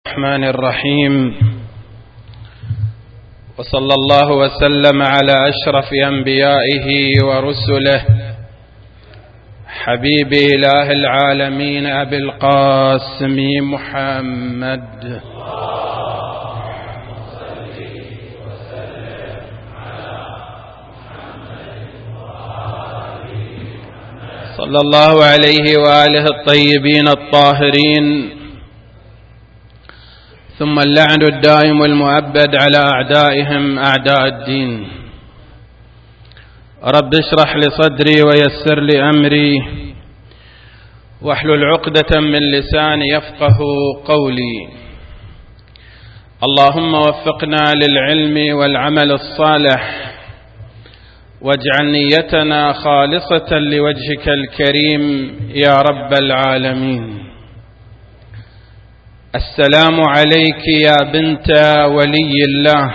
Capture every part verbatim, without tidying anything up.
الرحمن الرحيم، وصلى الله وسلم على أشرف أنبيائه ورسله حبيب إله العالمين أبي القاسم محمد صلى الله عليه وآله الطيبين الطاهرين، ثم اللعن الدائم المؤبد على أعدائهم أعداء الدين. رب اشرح لي صدري ويسر لي أمري واحلل عقدة من لساني يفقه قولي. اللهم وفقنا للعلم والعمل الصالح، واجعل نيتنا خالصة لوجهك الكريم يا رب العالمين. السلام عليك يا بنت ولي الله،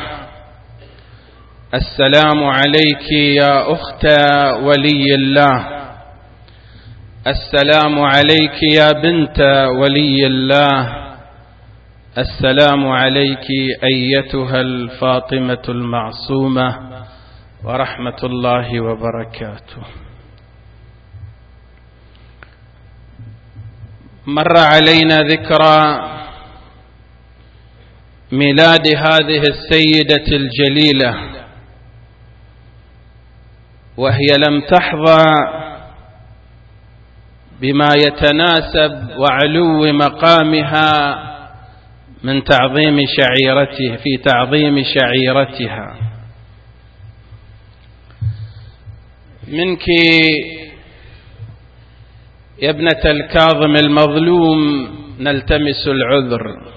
السلام عليك يا أخت ولي الله، السلام عليك يا بنت ولي الله، السلام عليك أيتها الفاطمة المعصومة، ورحمة الله وبركاته. مر علينا ذكرى ميلاد هذه السيدة الجليلة، وهي لم تحظى بما يتناسب وعلو مقامها من تعظيم شعيرته في تعظيم شعيرتها. منك يا ابنة الكاظم المظلوم نلتمس العذر،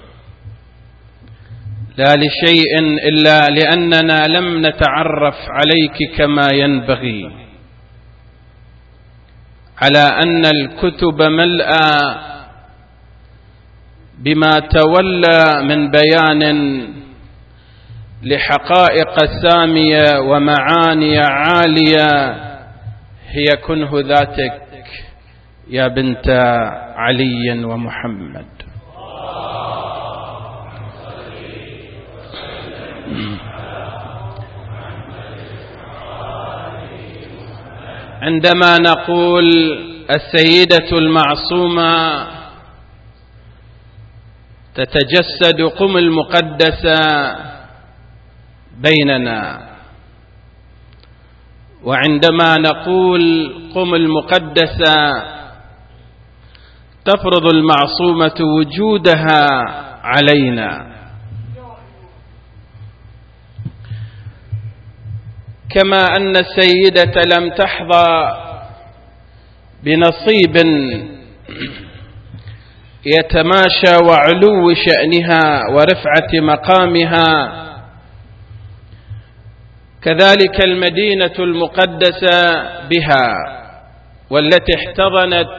لا لشيء إلا لأننا لم نتعرف عليك كما ينبغي، على أن الكتب ملأى بما تولى من بيان لحقائق سامية ومعاني عالية هي كنه ذاتك يا بنت علي ومحمد. عندما نقول السيدة المعصومة تتجسد قم المقدسة بيننا، وعندما نقول قم المقدسة تفرض المعصومة وجودها علينا، كما أن السيدة لم تحظى بنصيب يتماشى وعلو شأنها ورفعة مقامها، كذلك المدينة المقدسة بها والتي احتضنت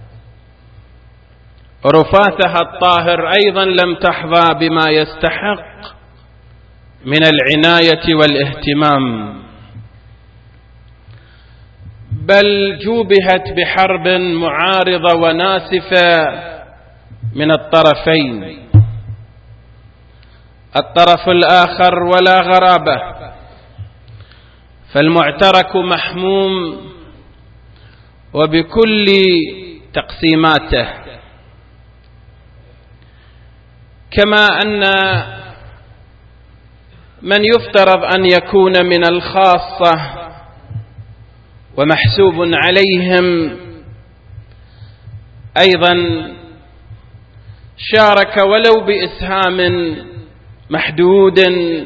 رفاثها الطاهر أيضا لم تحظى بما يستحق من العناية والاهتمام، بل جوبهت بحرب معارضة وناسفة من الطرفين. الطرف الآخر ولا غرابة، فالمعترك محموم وبكل تقسيماته، كما أن من يفترض أن يكون من الخاصة ومحسوب عليهم أيضا شارك ولو بإسهام محدود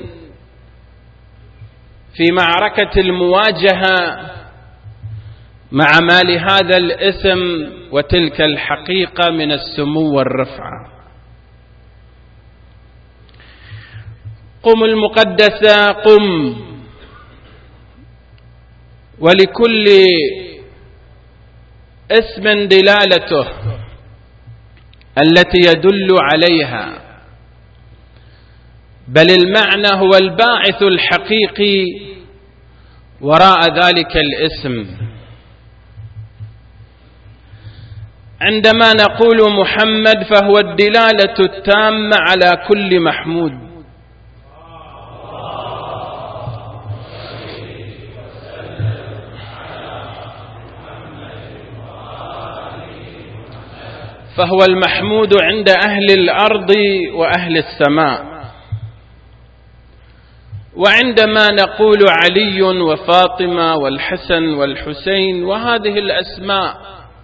في معركة المواجهة مع ما لهذا الاسم وتلك الحقيقة من السمو والرفعة. قم المقدسة قم، ولكل اسم دلالته التي يدل عليها، بل المعنى هو الباعث الحقيقي وراء ذلك الاسم. عندما نقول محمد فهو الدلالة التامة على كل محمود، فهو المحمود عند أهل الأرض وأهل السماء. وعندما نقول علي وفاطمة والحسن والحسين وهذه الأسماء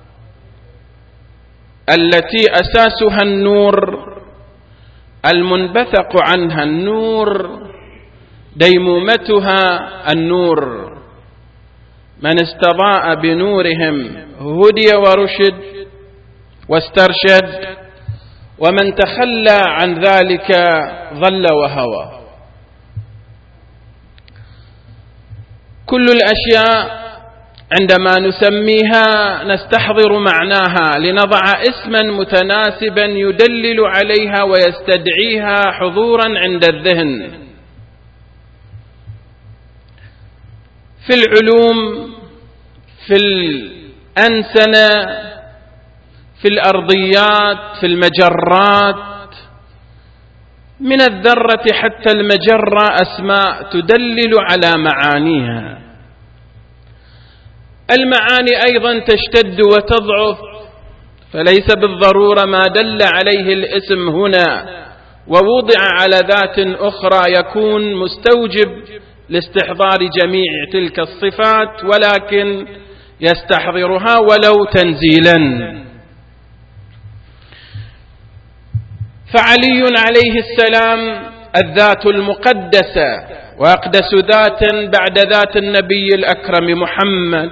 التي أساسها النور المنبثق عنها النور ديمومتها النور، من استضاء بنورهم هدي ورشد واسترشد، ومن تخلى عن ذلك ضل وهوى. كل الأشياء عندما نسميها نستحضر معناها لنضع اسما متناسبا يدلل عليها ويستدعيها حضورا عند الذهن. في العلوم، في الأنسنة، في الأرضيات، في المجرات، من الذرة حتى المجرة أسماء تدلل على معانيها. المعاني أيضا تشتد وتضعف، فليس بالضرورة ما دل عليه الاسم هنا ووضع على ذات أخرى يكون مستوجب لاستحضار جميع تلك الصفات، ولكن يستحضرها ولو تنزيلا. فعلي عليه السلام الذات المقدسة وأقدس ذات بعد ذات النبي الأكرم محمد،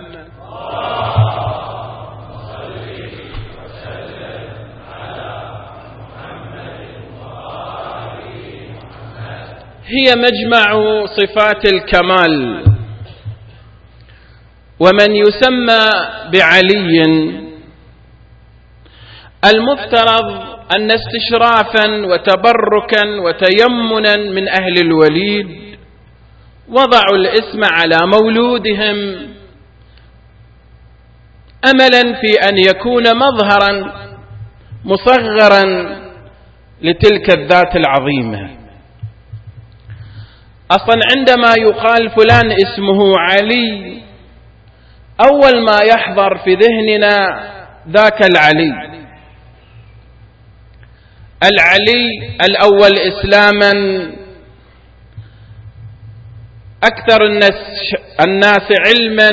هي مجمع صفات الكمال. ومن يسمى بعلي المفترض أن استشرافا وتبركا وتيمنا من أهل الوليد وضعوا الاسم على مولودهم أملا في أن يكون مظهرا مصغرا لتلك الذات العظيمة. أصلا عندما يقال فلان اسمه علي أول ما يحضر في ذهننا ذاك العلي، العلي الأول إسلاما، أكثر الناس, الناس علما،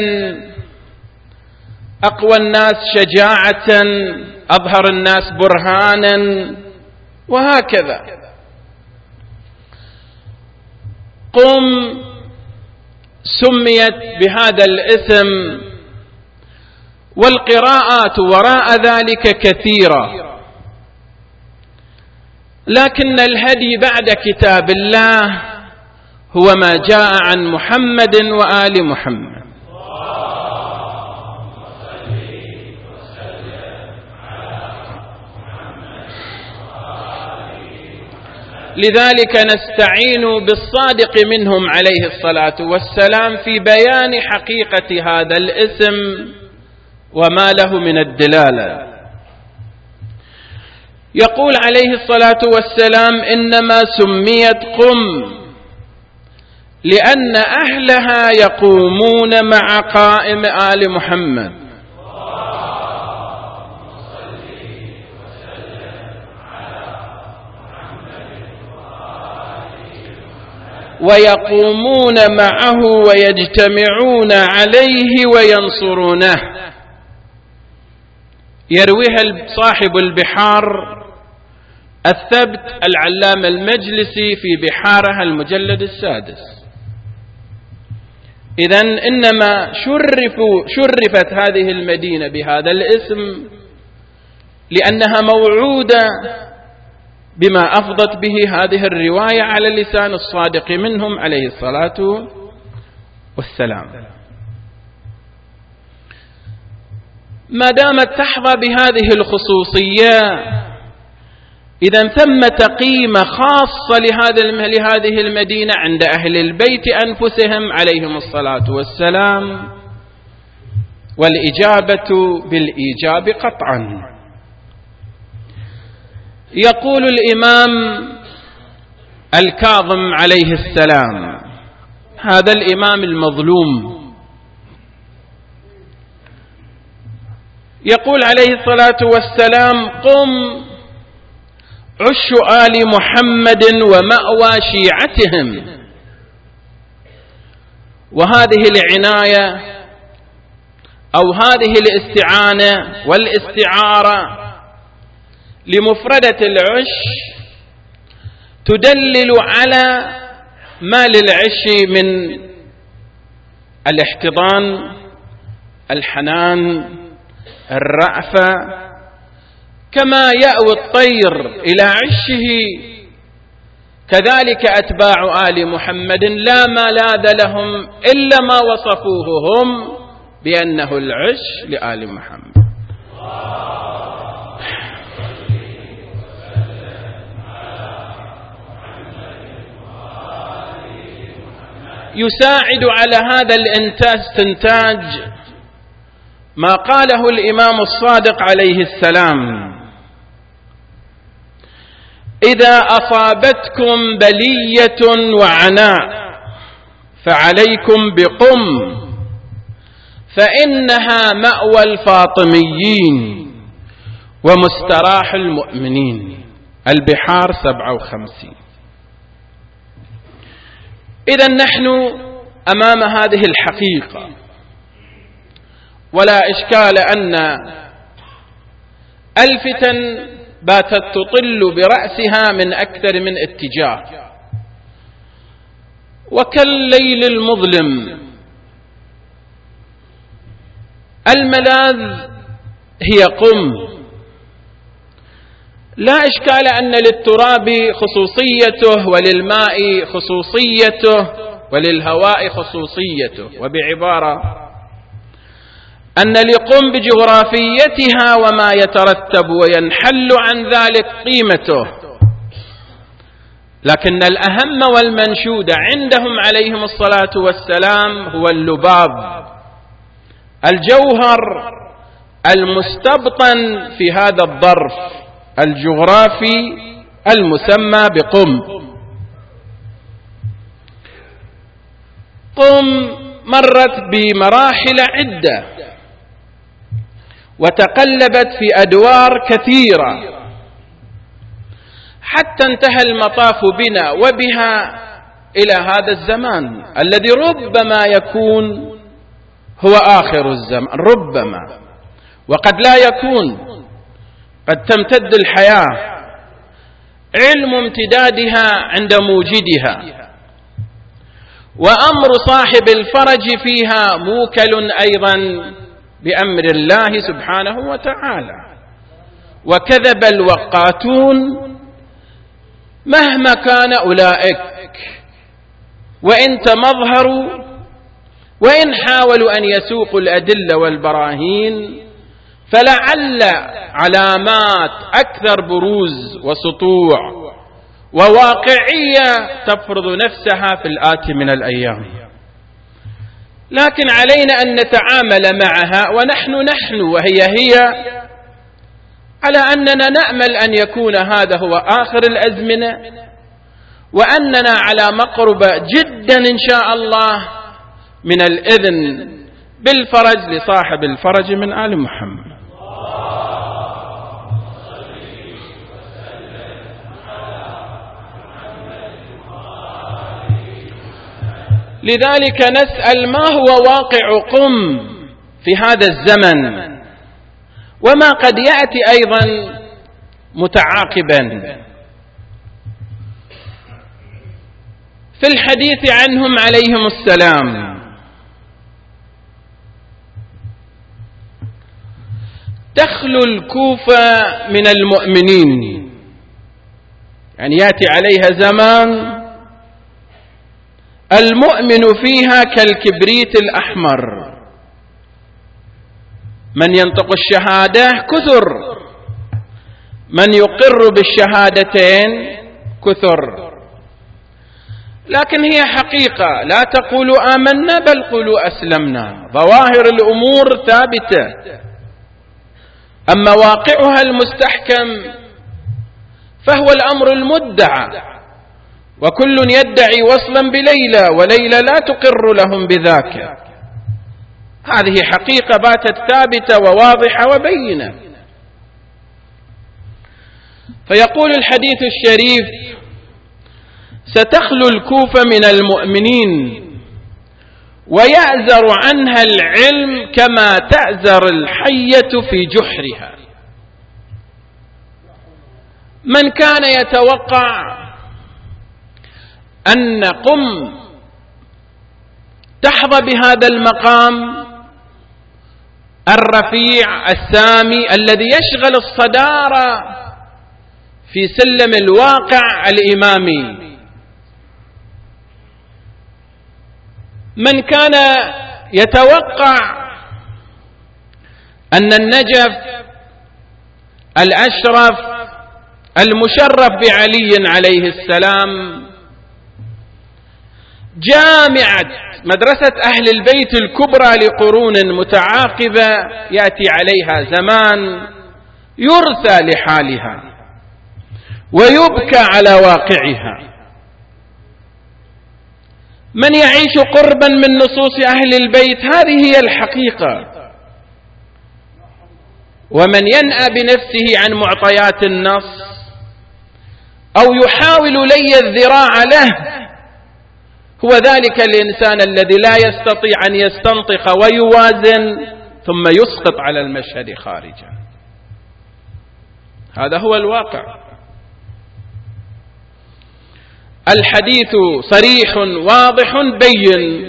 أقوى الناس شجاعة، أظهر الناس برهانا، وهكذا. قم سميت بهذا الاسم، والقراءات وراء ذلك كثيرة، لكن الهدي بعد كتاب الله هو ما جاء عن محمد وآل محمد. لذلك نستعين بالصادق منهم عليه الصلاة والسلام في بيان حقيقة هذا الاسم وما له من الدلالة. يقول عليه الصلاة والسلام: إنما سميت قم لأن أهلها يقومون مع قائم آل محمد، ويقومون معه ويجتمعون عليه وينصرونه. يرويها صاحب البحار الثبت العلامة المجلسي في بحارها المجلد السادس. إذن إنما شرفوا شرفت هذه المدينة بهذا الاسم لأنها موعودة بما أفضت به هذه الرواية على لسان الصادق منهم عليه الصلاة والسلام. ما دامت تحظى بهذه الخصوصية إذن ثمة قيمة خاصة لهذه المدينة عند أهل البيت أنفسهم عليهم الصلاة والسلام، والإجابة بالإيجاب قطعا. يقول الإمام الكاظم عليه السلام، هذا الإمام المظلوم، يقول عليه الصلاة والسلام: قم عش آل محمد ومأوى شيعتهم. وهذه العناية أو هذه الاستعانة والاستعارة لمفردة العش تدلل على ما للعش من الاحتضان، الحنان، الرأفة، كما يأوي الطير إلى عشه كذلك أتباع آل محمد لا ملاذ لهم إلا ما وصفوه هم بأنه العش لآل محمد. يساعد على هذا الاستنتاج ما قاله الإمام الصادق عليه السلام: إذا أصابتكم بلية وعناء فعليكم بقم فإنها مأوى الفاطميين ومستراح المؤمنين. البحار سبعة وخمسين. إذن نحن أمام هذه الحقيقة، ولا إشكال أن الفتن باتت تطل برأسها من أكثر من اتجاه، وكالليل المظلم الملاذ هي قم. لا إشكال أن للتراب خصوصيته وللماء خصوصيته وللهواء خصوصيته، وبعبارة أن لقم بجغرافيتها وما يترتب وينحل عن ذلك قيمته، لكن الأهم والمنشود عندهم عليهم الصلاة والسلام هو اللباب، الجوهر المستبطن في هذا الظرف الجغرافي المسمى بقم. قم مرت بمراحل عدة وتقلبت في أدوار كثيرة حتى انتهى المطاف بنا وبها إلى هذا الزمان الذي ربما يكون هو آخر الزمان، ربما، وقد لا يكون، قد تمتد الحياة، علم امتدادها عند موجدها، وأمر صاحب الفرج فيها موكل أيضا بأمر الله سبحانه وتعالى. وكذب الوقاتون مهما كان أولئك وإن تمظهروا وإن حاولوا أن يسوقوا الأدلة والبراهين، فلعل علامات أكثر بروز وسطوع وواقعية تفرض نفسها في الآتي من الأيام، لكن علينا أن نتعامل معها ونحن نحن وهي هي على أننا نأمل أن يكون هذا هو آخر الأزمنة، وأننا على مقربة جدا إن شاء الله من الإذن بالفرج لصاحب الفرج من آل محمد. لذلك نسأل ما هو واقع قم في هذا الزمن وما قد يأتي أيضا متعاقبا. في الحديث عنهم عليهم السلام تخلو الكوفة من المؤمنين، يعني يأتي عليها زمان المؤمن فيها كالكبريت الأحمر، من ينطق الشهادة كثر، من يقر بالشهادتين كثر، لكن هي حقيقة، لا تقولوا آمنا بل قولوا أسلمنا، ظواهر الأمور ثابتة، أما واقعها المستحكم فهو الأمر المدعى، وكل يدعي وصلا بليلى وليلى لا تقر لهم بذاك. هذه حقيقة باتت ثابتة وواضحة وبينة. فيقول الحديث الشريف: ستخلو الكوفة من المؤمنين ويأزر عنها العلم كما تأزر الحية في جحرها. من كان يتوقع أن قم تحظى بهذا المقام الرفيع السامي الذي يشغل الصدارة في سلم الواقع الإمامي، من كان يتوقع أن النجف الأشرف المشرف بعلي عليه السلام، جامعة مدرسة أهل البيت الكبرى لقرون متعاقبة، يأتي عليها زمان يرثى لحالها ويبكى على واقعها. من يعيش قربا من نصوص أهل البيت هذه هي الحقيقة، ومن ينأى بنفسه عن معطيات النص أو يحاول لي الذراع له هو ذلك الإنسان الذي لا يستطيع أن يستنطق ويوازن ثم يسقط على المشهد خارجا. هذا هو الواقع. الحديث صريح واضح بين.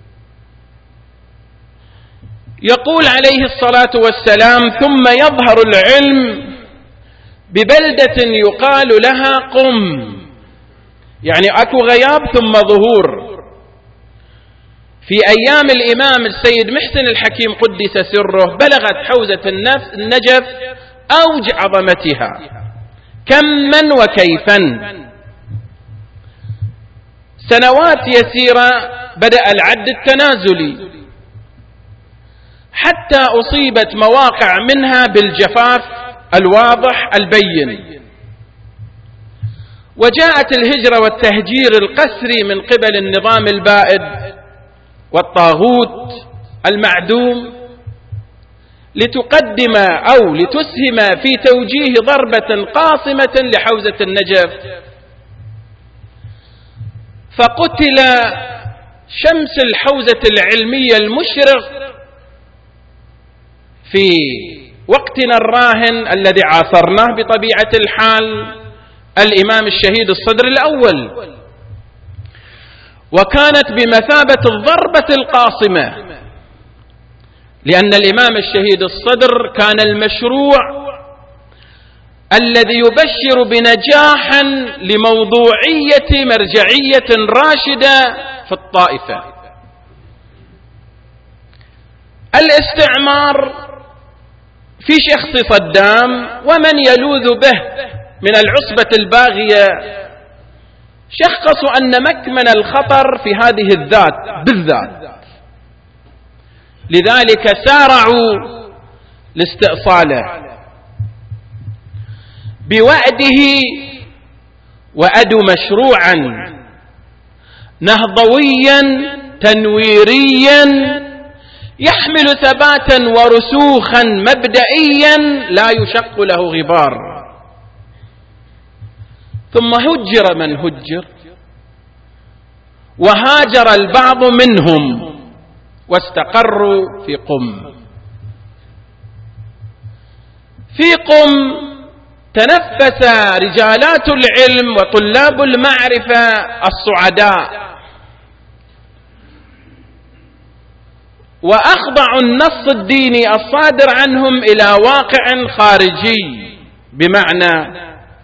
يقول عليه الصلاة والسلام: ثم يظهر العلم ببلدة يقال لها قم، يعني أكو غياب ثم ظهور. في أيام الإمام السيد محسن الحكيم قدس سره بلغت حوزة النجف أوج عظمتها كما وكيفا. سنوات يسيرة بدأ العد التنازلي حتى أصيبت مواقع منها بالجفاف الواضح البين، وجاءت الهجرة والتهجير القسري من قبل النظام البائد والطاغوت المعدوم لتقدم أو لتسهم في توجيه ضربة قاصمة لحوزة النجف، فقتل شمس الحوزة العلمية المشرق في وقتنا الراهن الذي عاصرناه بطبيعة الحال الإمام الشهيد الصدر الأول، وكانت بمثابة الضربة القاصمة، لأن الإمام الشهيد الصدر كان المشروع الذي يبشر بنجاح لموضوعية مرجعية راشدة في الطائفة. الاستعمار في شخص صدام ومن يلوذ به من العصبة الباغية شخصوا أن مكمن الخطر في هذه الذات بالذات، لذلك سارعوا لاستئصاله بوعده، وأدوا مشروعا نهضويا تنويريا يحمل ثباتا ورسوخا مبدئيا لا يشق له غبار. ثم هجر من هجر وهاجر البعض منهم واستقروا في قم. في قم تنفس رجالات العلم وطلاب المعرفة الصعداء، وأخضعوا النص الديني الصادر عنهم إلى واقع خارجي، بمعنى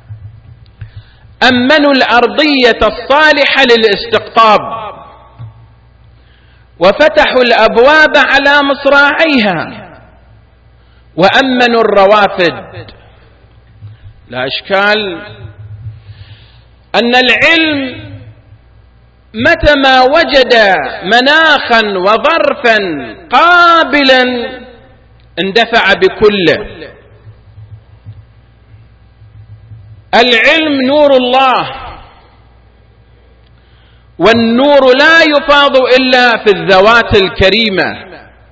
أمنوا الأرضية الصالحة للاستقطاب وفتحوا الأبواب على مصراعيها وأمنوا الروافد. لا إشكال أن العلم متى ما وجد مناخا وظرفا قابلا اندفع بكله. العلم نور الله، والنور لا يفاض إلا في الذوات الكريمة،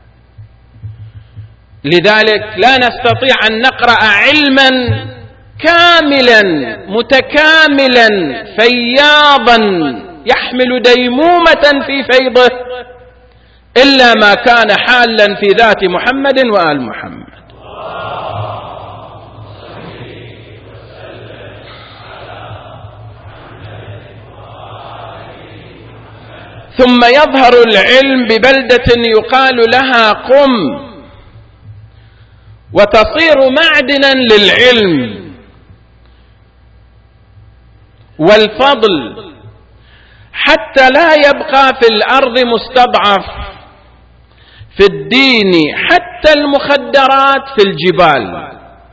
لذلك لا نستطيع أن نقرأ علما كاملا متكاملا فياضا يحمل ديمومة في فيضه إلا ما كان حالا في ذات محمد وآل محمد. ثم يظهر العلم ببلدة يقال لها قم، وتصير معدنا للعلم والفضل، حتى لا يبقى في الأرض مستضعف في الدين، حتى المخدرات في الجبال.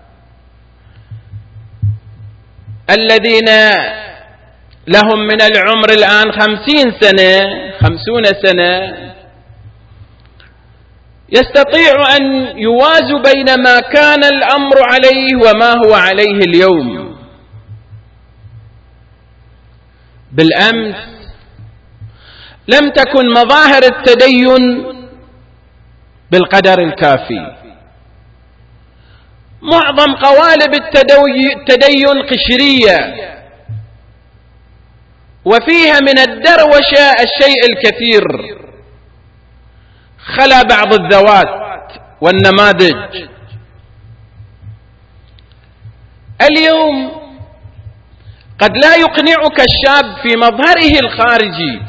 الذين لهم من العمر الآن خمسين سنة خمسون سنة يستطيع أن يوازوا بين ما كان الأمر عليه وما هو عليه اليوم. بالأمس لم تكن مظاهر التدين بالقدر الكافي، معظم قوالب التدين قشرية، وفيها من الدروشة الشيء الكثير، خلا بعض الذوات والنماذج. اليوم قد لا يقنعك الشاب في مظهره الخارجي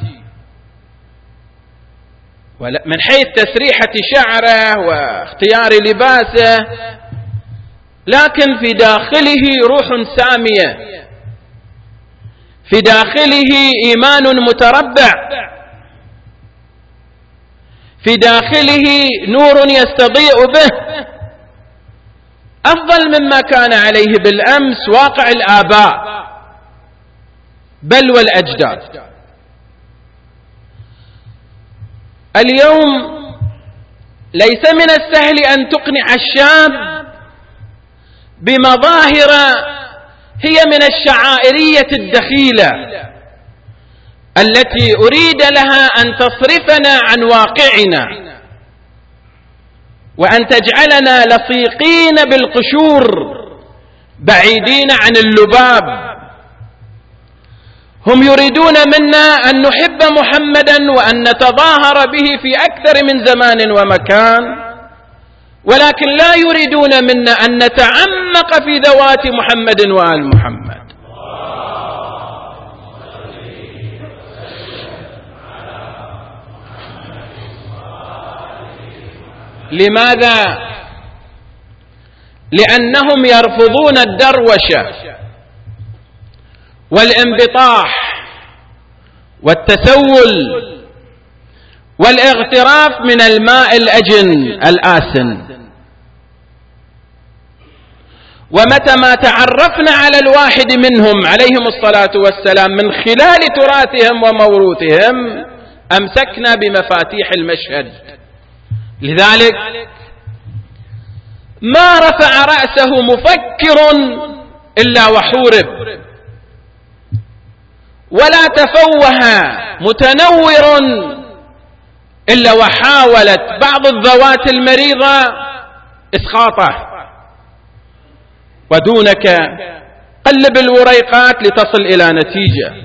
من حيث تسريحة شعره واختيار لباسه، لكن في داخله روح سامية، في داخله إيمان متربع، في داخله نور يستضيء به أفضل مما كان عليه بالأمس واقع الآباء بل والأجداد. اليوم ليس من السهل أن تقنع الشاب بمظاهر هي من الشعائرية الدخيلة التي أريد لها أن تصرفنا عن واقعنا وأن تجعلنا لصيقين بالقشور بعيدين عن اللباب. هم يريدون منا أن نحب محمدا وأن نتظاهر به في أكثر من زمان ومكان، ولكن لا يريدون منا أن نتعمق في ذوات محمد وآل محمد. لماذا؟ لأنهم يرفضون الدروشة والانبطاح والتسول والاغتراف من الماء الأجن الآسن. ومتى ما تعرفنا على الواحد منهم عليهم الصلاة والسلام من خلال تراثهم وموروثهم أمسكنا بمفاتيح المشهد. لذلك ما رفع رأسه مفكر إلا وحورب، ولا تفوه متنور إلا وحاولت بعض الذوات المريضة إسقاطه. ودونك قلب الوريقات لتصل إلى نتيجة.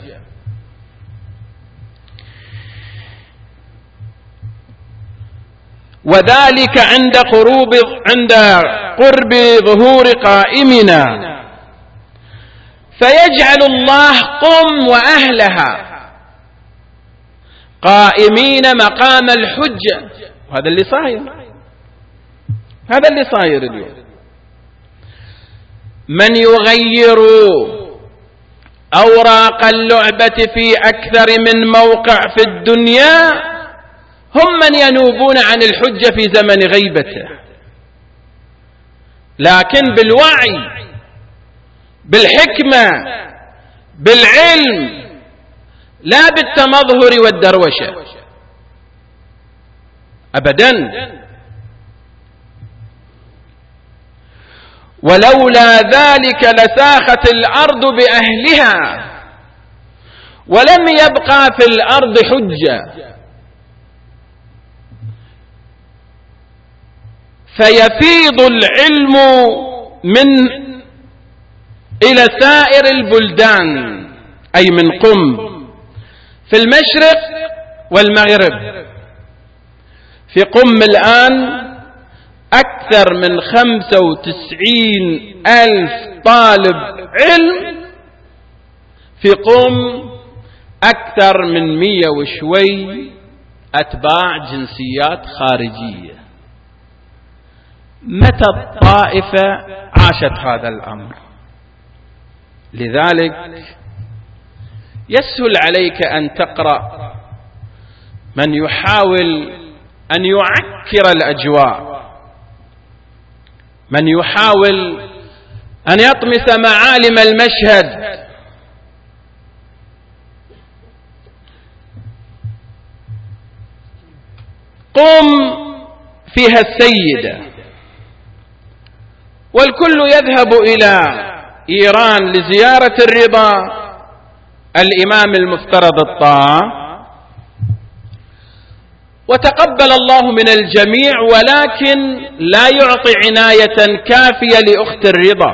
وذلك عند قرب عند قرب ظهور قائمنا، فيجعل الله قم وأهلها قائمين مقام الحجة. وهذا اللي صاير، هذا اللي صاير اليوم. من يغير أوراق اللعبة في أكثر من موقع في الدنيا هم من ينوبون عن الحجة في زمن غيبته، لكن بالوعي بالحكمة بالعلم لا بالتمظهر والدروشة أبدا. ولولا ذلك لساخت الأرض بأهلها ولم يبقى في الأرض حجة. فيفيض العلم من إلى سائر البلدان، أي من قم في المشرق والمغرب. في قم الآن أكثر من خمسة وتسعين ألف طالب علم، في قم أكثر من مية وشوي أتباع جنسيات خارجية. متى الطائفة عاشت هذا الأمر؟ لذلك يسهل عليك أن تقرأ من يحاول أن يعكر الأجواء، من يحاول أن يطمس معالم المشهد. قم فيها السيدة، والكل يذهب إلى إيران لزيارة الرضا الإمام المفترض الطاعة، وتقبل الله من الجميع، ولكن لا يعطي عناية كافية لأخت الرضا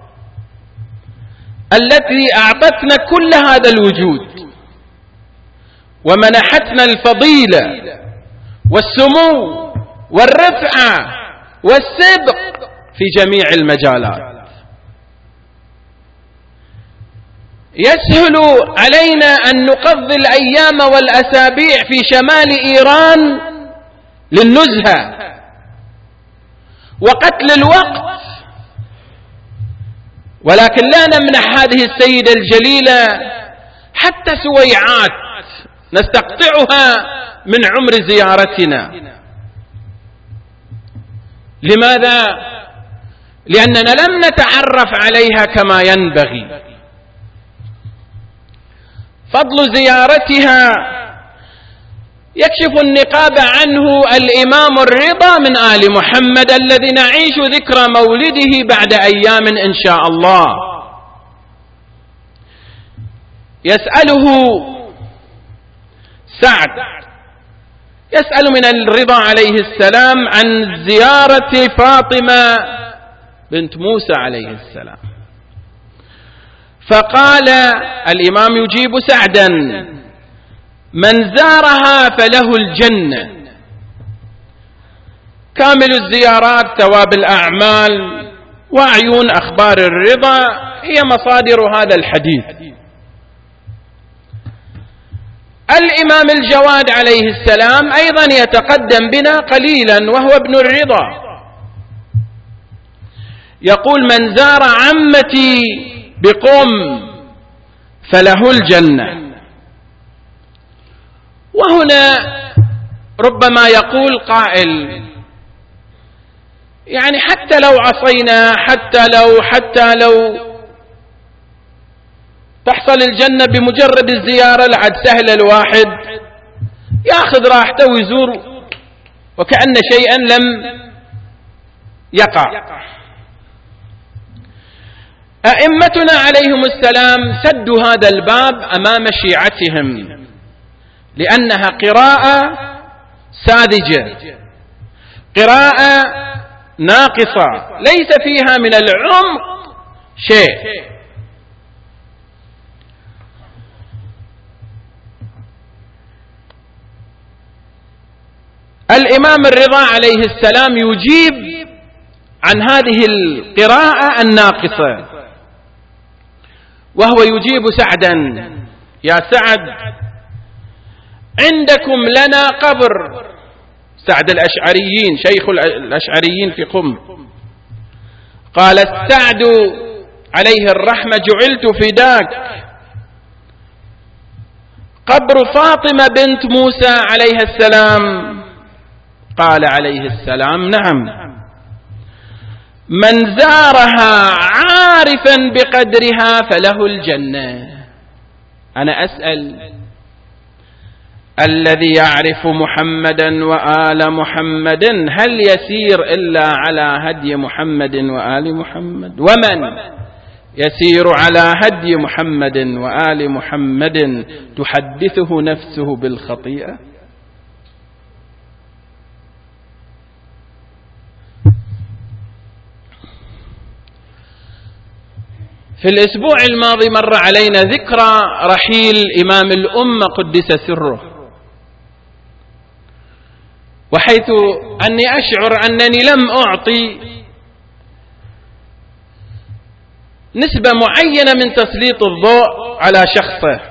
التي أعطتنا كل هذا الوجود ومنحتنا الفضيلة والسمو والرفعة والسبق في جميع المجالات. يسهل علينا أن نقضي الأيام والأسابيع في شمال إيران للنزهة وقتل الوقت، ولكن لا نمنح هذه السيدة الجليلة حتى سويعات نستقطعها من عمر زيارتنا. لماذا؟ لأننا لم نتعرف عليها كما ينبغي. فضل زيارتها يكشف النقاب عنه الإمام الرضا من آل محمد الذي نعيش ذكرى مولده بعد أيام إن شاء الله. يسأله سعد، يسأل من الرضا عليه السلام عن زيارة فاطمة بنت موسى عليه السلام، فقال الإمام يجيب سعدا: من زارها فله الجنة. كامل الزيارات ثواب الأعمال وعيون أخبار الرضا هي مصادر هذا الحديث. الإمام الجواد عليه السلام أيضا يتقدم بنا قليلا وهو ابن الرضا، يقول: من زار عمتي بقم فله الجنة. وهنا ربما يقول قائل: يعني حتى لو عصينا، حتى لو حتى لو تحصل الجنة بمجرد الزيارة، لعد سهل الواحد ياخذ راحته ويزور وكأن شيئا لم يقع. أئمتنا عليهم السلام سدوا هذا الباب أمام شيعتهم لأنها قراءة ساذجة، قراءة ناقصة ليس فيها من العمق شيء. الإمام الرضا عليه السلام يجيب عن هذه القراءة الناقصة، وهو يجيب سعدا: يا سعد، عندكم لنا قبر. سعد الأشعريين، شيخ الأشعريين في قم. قال السعد عليه الرحمة: جعلت فداك، قبر فاطمة بنت موسى عليها السلام. قال عليه السلام: نعم. من زارها عارفا بقدرها فله الجنة. أنا أسأل: الذي يعرف محمدا وآل محمد هل يسير إلا على هدي محمد وآل محمد؟ ومن يسير على هدي محمد وآل محمد تحدثه نفسه بالخطيئة؟ في الأسبوع الماضي مر علينا ذكرى رحيل إمام الأمة قدس سره، وحيث أني أشعر أنني لم أعطي نسبة معينة من تسليط الضوء على شخصه،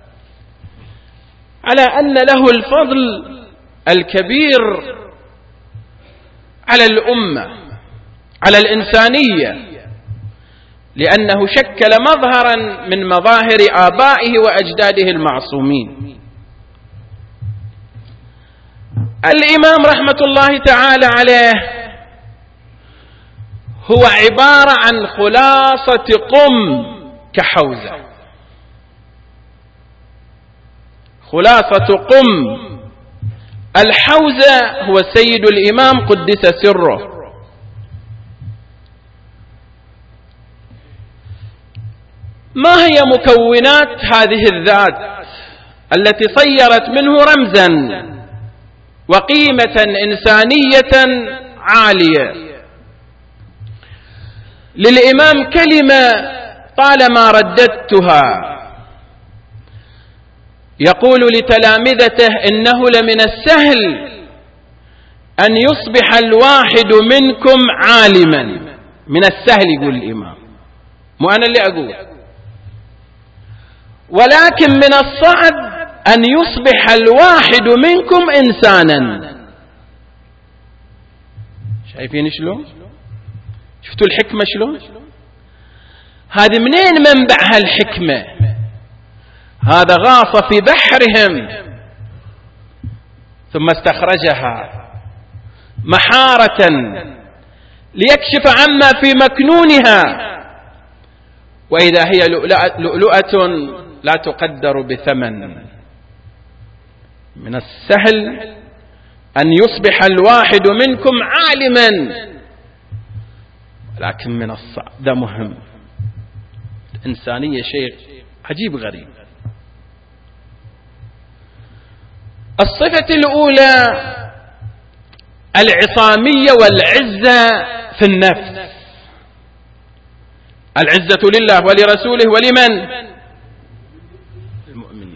على أن له الفضل الكبير على الأمة، على الإنسانية، لأنه شكل مظهرا من مظاهر آبائه وأجداده المعصومين. الإمام رحمة الله تعالى عليه هو عبارة عن خلاصة قم كحوزة، خلاصة قم. الحوزة هو سيد الإمام قدس سره. ما هي مكونات هذه الذات التي صيرت منه رمزا وقيمة إنسانية عالية؟ للإمام كلمة طالما رددتها، يقول لتلامذته: إنه لمن السهل أن يصبح الواحد منكم عالما. من السهل يقول الإمام، مو أنا اللي أقول، ولكن من الصعب أن يصبح الواحد منكم إنسانا. شايفين شلون؟ شفتوا الحكمة شلون؟ هذه منين منبع هالحكمة؟ هذا غاص في بحرهم ثم استخرجها محارة ليكشف عما في مكنونها، وإذا هي لؤلؤة لا تقدر بثمن. من السهل أن يصبح الواحد منكم عالما، لكن من الصعب، ده مهم. الإنسانية شيء عجيب غريب. الصفة الأولى العصامية والعزة في النفس. العزة لله ولرسوله ولمن؟ المؤمنين.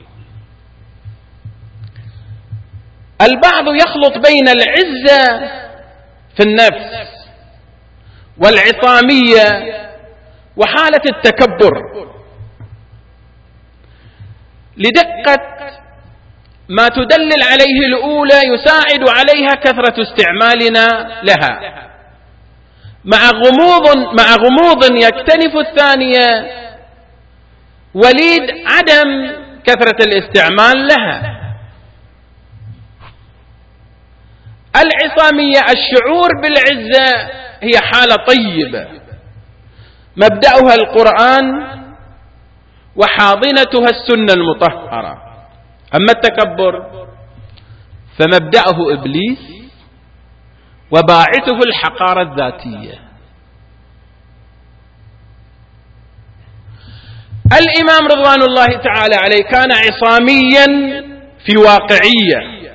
البعض يخلط بين العزة في النفس والعصامية وحالة التكبر، لدقة ما تدلل عليه الأولى يساعد عليها كثرة استعمالنا لها، مع غموض مع غموض يكتنف الثانية وليد عدم كثرة الاستعمال لها. العصامية الشعور بالعزة هي حالة طيبة مبدأها القرآن وحاضنتها السنة المطهرة. أما التكبر فمبدأه إبليس وباعثه الحقارة الذاتية. الإمام رضوان الله تعالى عليه كان عصاميا في واقعية،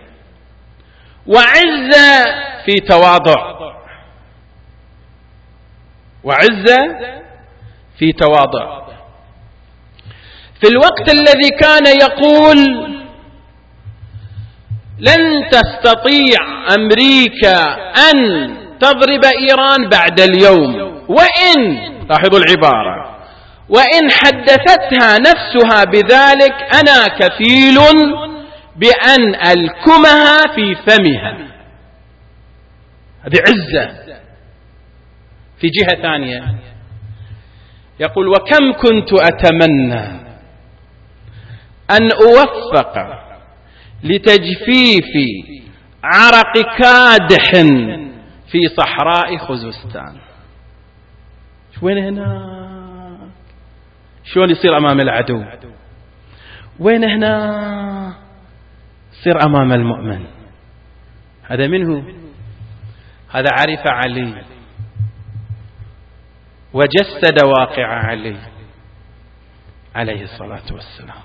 وعزة في تواضع، وعزة في تواضع. في الوقت الذي كان يقول لن تستطيع أمريكا أن تضرب إيران بعد اليوم، وإن، لاحظوا العبارة، وإن حدثتها نفسها بذلك أنا كفيل بأن ألكمها في فمها. هذه عزة. في جهة ثانية يقول وكم كنت أتمنى أن أوفق لتجفيف عرق كادح في صحراء خوزستان. وين هنا؟ شلون يصير أمام العدو؟ وين هنا؟ يصير أمام المؤمن. هذا منه؟ هذا عرف علي وجسد واقع علي عليه الصلاة والسلام.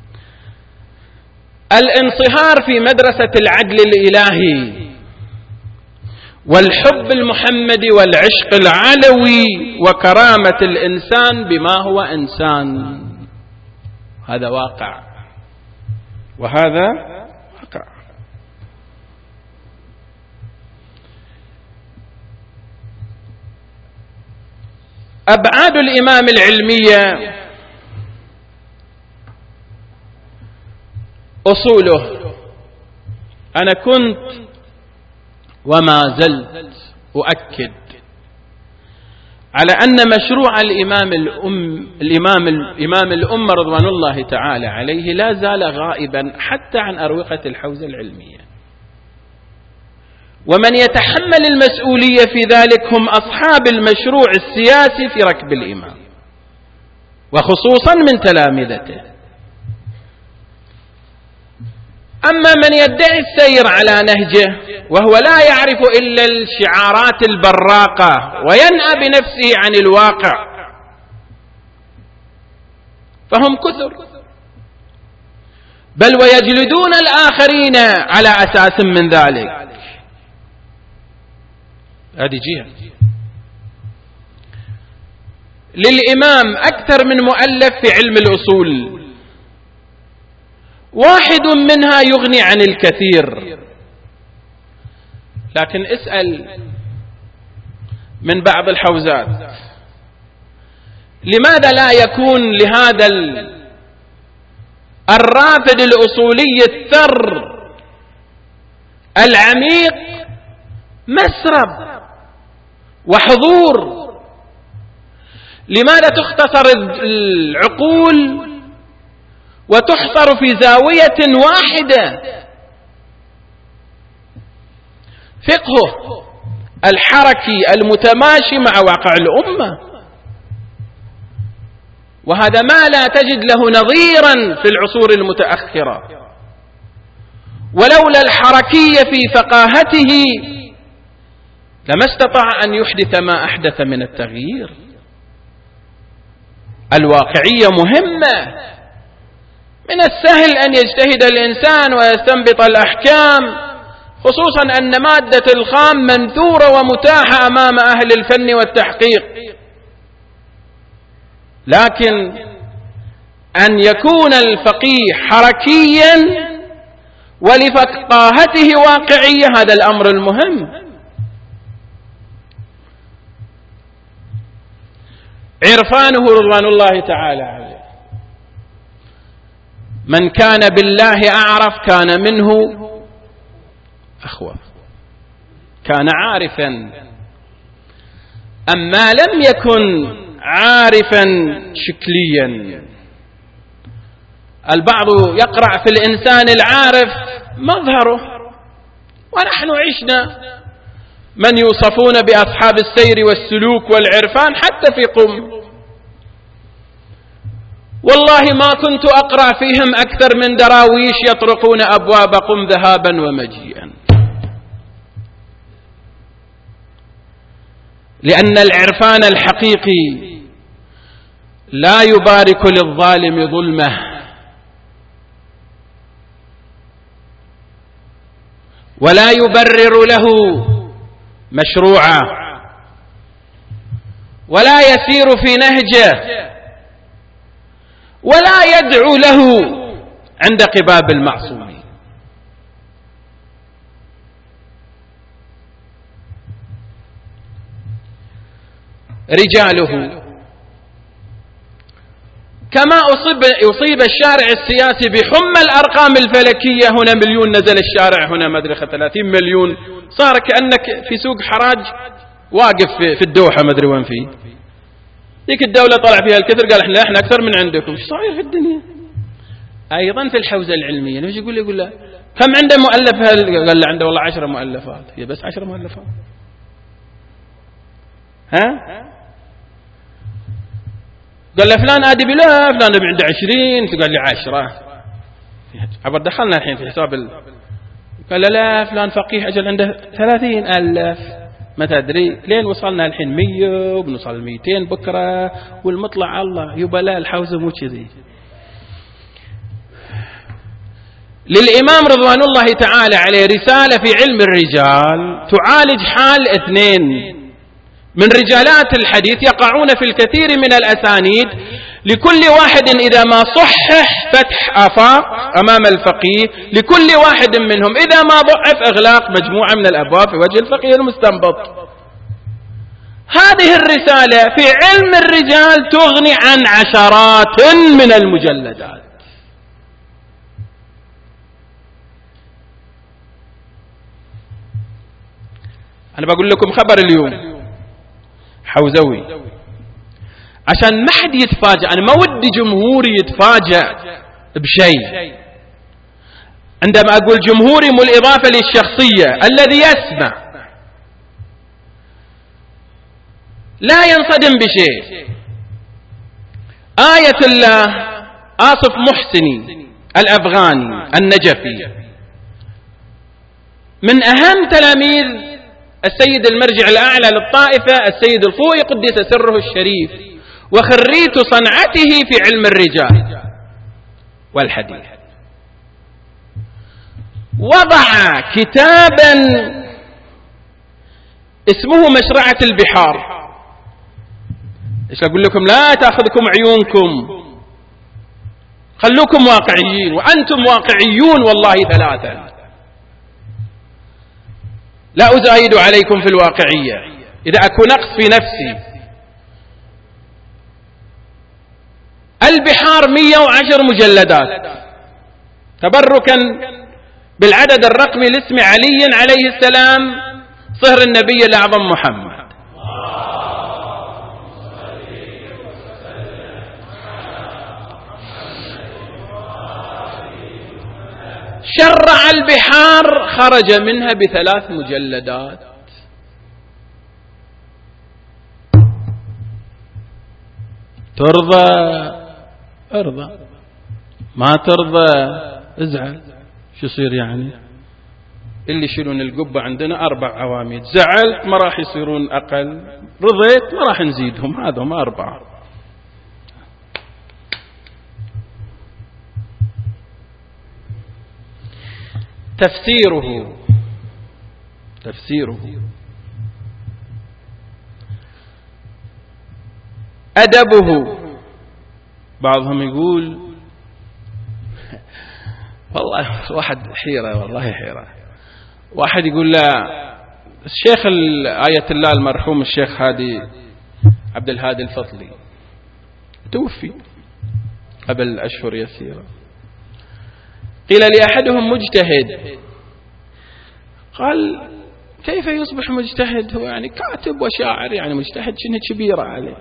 الانصهار في مدرسة العدل الإلهي والحب المحمدي والعشق العلوي وكرامة الإنسان بما هو إنسان، هذا واقع وهذا واقع. أبعاد الإمام العلمية أصوله. أنا كنت وما زلت أؤكد على أن مشروع الإمام الأم الإمام الإمام الأمة رضوان الله تعالى عليه لا زال غائبا حتى عن أروقة الحوزة العلمية، ومن يتحمل المسؤولية في ذلك هم أصحاب المشروع السياسي في ركب الإمام، وخصوصا من تلامذته. أما من يدعي السير على نهجه وهو لا يعرف إلا الشعارات البراقة وينأى بنفسه عن الواقع فهم كثر، بل ويجلدون الآخرين على أساس من ذلك. هذه جهة. للإمام أكثر من مؤلف في علم الأصول، واحد منها يغني عن الكثير. لكن اسأل من بعض الحوزات لماذا لا يكون لهذا الرافد الأصولي الثر العميق مسرب وحضور؟ لماذا تختصر العقول وتحصر في زاوية واحدة؟ فقهه الحركي المتماشي مع واقع الأمة، وهذا ما لا تجد له نظيرا في العصور المتأخرة. ولولا الحركية في فقاهته لما استطاع أن يحدث ما أحدث من التغيير. الواقعية مهمة. من السهل أن يجتهد الإنسان ويستنبط الأحكام، خصوصا أن مادة الخام منثورة ومتاحة أمام أهل الفن والتحقيق، لكن أن يكون الفقيه حركيا ولفقاهته واقعية هذا الأمر المهم. عرفانه رضوان الله تعالى عليه، من كان بالله أعرف كان منه أخوف، كان عارفا. أما لم يكن عارفا شكليا. البعض يقرأ في الإنسان العارف مظهره، ونحن عشنا من يوصفون بأصحاب السير والسلوك والعرفان حتى في قم، والله ما كنت أقرأ فيهم أكثر من دراويش يطرقون أبواب قم ذهابا ومجيئا. لأن العرفان الحقيقي لا يبارك للظالم ظلمه، ولا يبرر له مشروعه، ولا يسير في نهجه، ولا يدعو له عند قباب المعصومين. رجاله كما أصيب, يصيب الشارع السياسي بحمى الأرقام الفلكية، هنا مليون نزل الشارع، هنا مدري ثلاثين مليون، صار كأنك في سوق حراج واقف في الدوحة مدري وين فيه. ذيك الدولة طلع فيها الكثر قال احنا احنا أكثر من عندكم. ايش صاير في الدنيا؟ أيضا في الحوزة العلمية نجي يقول لي يقول له كم عنده مؤلف؟ قال له عنده والله عشر مؤلفات. هي بس عشر مؤلفات؟ ها؟ قال له فلان آدبي، لا فلان عنده عشرين، قال لي عشرة. عبر دخلنا الحين في حساب ال... قال لا فلان فقيه أجل عنده ثلاثين ألف، ما تدري لين وصلنا الحين مية وبنوصل ميتين بكرة والمطلع الله يبا لا الحوزة مو كذي. للإمام رضوان الله تعالى عليه رسالة في علم الرجال تعالج حال اثنين من رجالات الحديث يقعون في الكثير من الأسانيد، لكل واحد إذا ما صحح فتح آفاق أمام الفقيه، لكل واحد منهم إذا ما ضعف إغلاق مجموعة من الأبواب في وجه الفقيه المستنبط. هذه الرسالة في علم الرجال تغني عن عشرات من المجلدات. أنا بقول لكم خبر اليوم حوزوي عشان ما حد يتفاجأ، أنا ما ودي جمهوري يتفاجأ بشيء. عندما أقول جمهوري مو الإضافة للشخصية، الذي يسمع لا ينصدم بشيء. آية الله آصف محسني الأفغاني النجفي من أهم تلاميذ السيد المرجع الأعلى للطائفة السيد الخوئي قدس سره الشريف، وخريت صنعته في علم الرجال والحديث. وضع كتابا اسمه مشرعة البحار. ايش اقول لكم؟ لا تأخذكم عيونكم، خلوكم واقعيين، وأنتم واقعيون والله ثلاثا، لا أزايد عليكم في الواقعية إذا أكون نقص في نفسي. البحار مئة وعشر مجلدات تبركا بالعدد الرقمي لاسم علي عليه السلام صهر النبي الأعظم محمد. شرع البحار خرج منها بثلاث مجلدات. ترضى ارضى، ما ترضى ازعل. شو يصير يعني؟ اللي يشيلون القبة عندنا أربع عواميد، زعلت ما راح يصيرون أقل، رضيت ما راح نزيدهم، هذا ما أربعة. تفسيره تفسيره أدبه. بعضهم يقول والله واحد حيرة، والله حيرة. واحد يقول لا الشيخ آية الله المرحوم الشيخ هادي عبد الهادي الفضلي توفي قبل أشهر يسيرة. قيل لأحدهم مجتهد، قال كيف يصبح مجتهد؟ هو يعني كاتب وشاعر، يعني مجتهد شنو كبيرة عليه.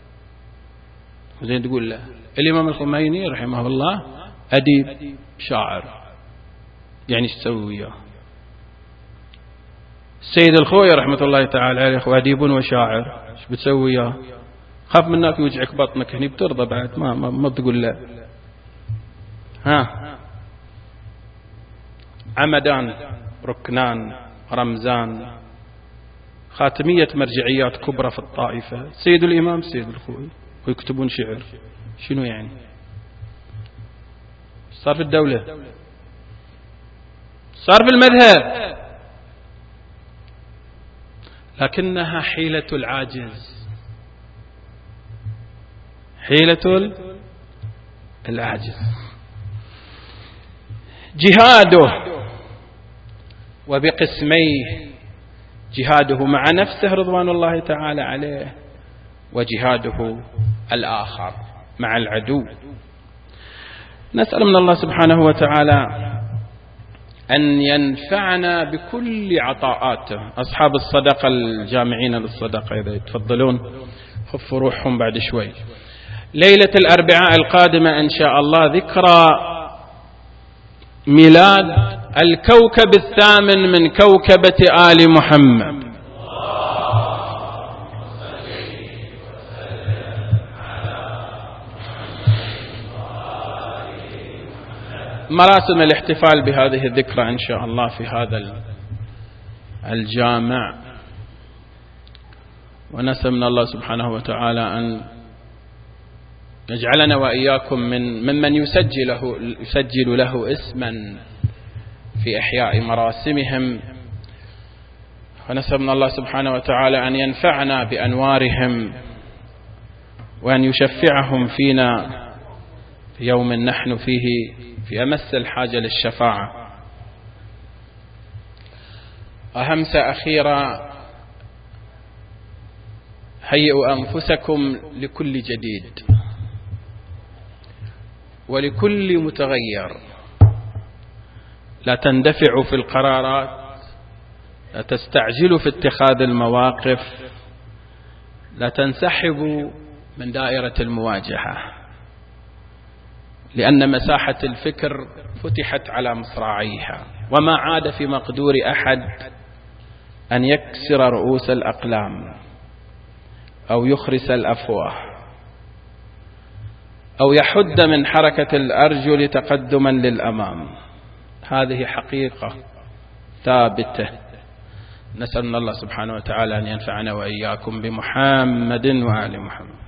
زين تقول له الإمام الخميني رحمه الله أديب شاعر، يعني ايش تسوي وياه؟ السيد الخوئي رحمة الله تعالى عليه أخو أديب وشاعر، ايش بتسوي وياه؟ خاف منك يوجعك بطنك هني بترضى بعد، ما ما, ما تقول لا. ها عمدان، ركنان، رمزان، خاتمية مرجعيات كبرى في الطائفة، سيد الإمام سيد الخوئي، ويكتبون شعر. شنو يعني؟ صار في الدولة، صار في المذهب، لكنها حيلة العاجز، حيلة العاجز. جهاده وبقسميه، جهاده مع نفسه رضوان الله تعالى عليه، وجهاده الآخر مع العدو. نسأل من الله سبحانه وتعالى أن ينفعنا بكل عطاءاته. أصحاب الصدقة الجامعين للصدقة إذا يتفضلون خفوا روحهم بعد شوي. ليلة الأربعاء القادمة إن شاء الله ذكرى ميلاد الكوكب الثامن من كوكبة آل محمد. مراسم الاحتفال بهذه الذكرى إن شاء الله في هذا الجامع، ونسأل من الله سبحانه وتعالى أن يجعلنا وإياكم من ممن يسجل له, يسجل له اسما في إحياء مراسمهم، ونسأل من الله سبحانه وتعالى أن ينفعنا بأنوارهم وأن يشفعهم فينا في يوم نحن فيه في أمس الحاجة للشفاعة. أهمسة أخيرة: هيئوا أنفسكم لكل جديد ولكل متغير، لا تندفعوا في القرارات، لا تستعجلوا في اتخاذ المواقف، لا تنسحبوا من دائرة المواجهة، لأن مساحة الفكر فتحت على مصراعيها، وما عاد في مقدور أحد أن يكسر رؤوس الأقلام أو يخرس الأفواه أو يحد من حركة الأرجل تقدما للأمام. هذه حقيقة ثابتة. نسأل الله سبحانه وتعالى أن ينفعنا وإياكم بمحمد وآل محمد.